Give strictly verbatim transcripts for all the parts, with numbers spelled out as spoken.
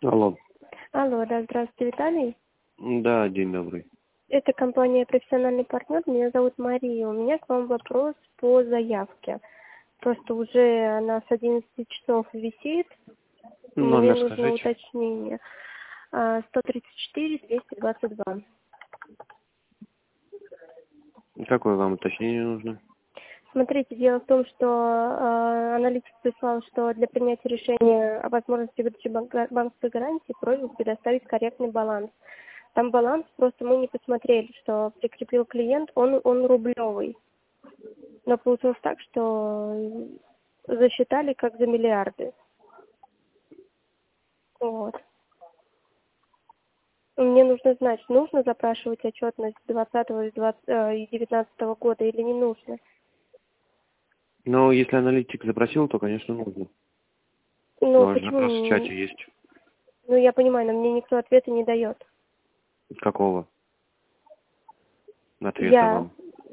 Алло. Алло, да, здравствуйте, Виталий. Да, день добрый. Это компания «Профессиональный партнер». Меня зовут Мария. У меня к вам вопрос по заявке. Просто уже она с одиннадцати часов висит. Мне Номер нужно скажите. уточнение. А, сто тридцать четыре двести двадцать два. Какое вам уточнение нужно? Смотрите, дело в том, что э, аналитик прислал, что для принятия решения о возможности выдачи банк- банковской гарантии просьбу предоставить корректный баланс. Там баланс, просто мы не посмотрели, что прикрепил клиент, он, он рублевый. Но получилось так, что засчитали как за миллиарды. Вот. Мне нужно знать, нужно запрашивать отчетность двадцатого и девятнадцатого года или не нужно. Ну, если аналитик запросил, то, конечно, нужно. Ну, Ваш почему? запрос в чате не- есть. Ну, я понимаю, но мне никто ответа не дает. Какого ответа Я, вам?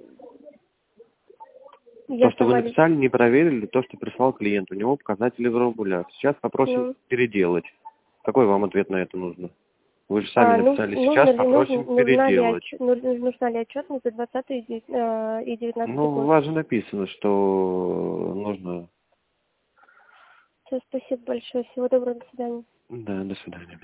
То, я что вы сама, ли- написали, не проверили, то, что прислал клиент. У него показатели в рублях. Сейчас попросим ну, переделать. Какой вам ответ на это нужно? Вы же сами а, ну, написали, нужно сейчас ли, нужно, попросим нужна ли, переделать. отчет, нужна ли отчетность за двадцатый и девятнадцатый Ну, у год? вас же написано, что нужно... Все, спасибо большое. Всего доброго, до свидания. Да, до свидания.